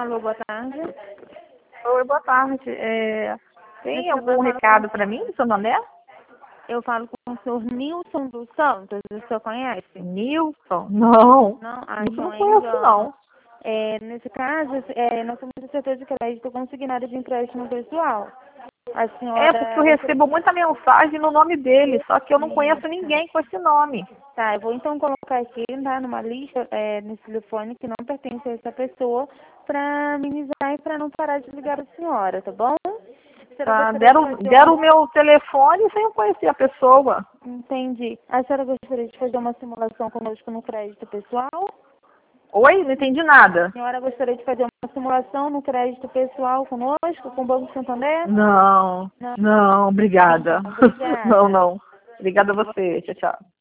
Alô, boa tarde. Oi, boa tarde. Tem algum recado para mim, seu André? Eu falo com o senhor Nilson dos Santos, o senhor conhece? Nilson? Não. Não? Não É conheço, engano. não. Nesse caso, nós somos do setor de crédito consignado de empréstimo pessoal. A senhora... Porque eu recebo muita mensagem no nome dele, só que eu não conheço ninguém com esse nome. Tá, eu vou então colocar aqui, tá, numa lista, nesse telefone que não pertence a essa pessoa, para minimizar e para não parar de ligar a senhora, tá bom? A senhora Tá? gostaria de fazer Deram o meu telefone sem eu conhecer a pessoa. Entendi. A senhora gostaria de fazer uma simulação conosco no crédito pessoal? Oi? Não entendi nada. A senhora gostaria de fazer uma simulação no crédito pessoal conosco, com o Banco Santander? Não, Não. não, obrigada. Então, obrigada. Não, não. Obrigada a você. Tchau, tchau.